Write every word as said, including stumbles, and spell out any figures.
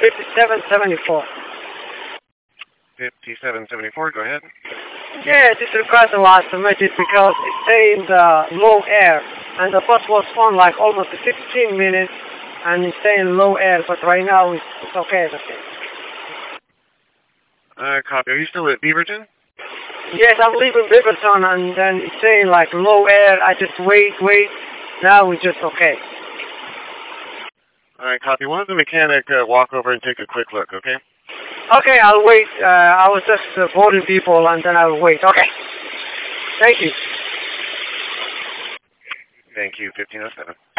fifty-seven seventy-four. fifty-seven seventy-four, go ahead. Yeah, this requires a lot to make it because it's saying the low air, and the bus was on like almost fifteen minutes, and it's saying low air, but right now it's, it's okay. It's okay. Uh, copy. Are you still at Beaverton? Yes, I'm leaving Beaverton, and then it's saying like low air. I just wait, wait. Now it's just okay. All right, copy. Why don't the mechanic uh, walk over and take a quick look, okay? Okay, I'll wait. Uh, I was just uh, voting people, and then I'll wait. Okay. Thank you. Thank you, fifteen oh seven.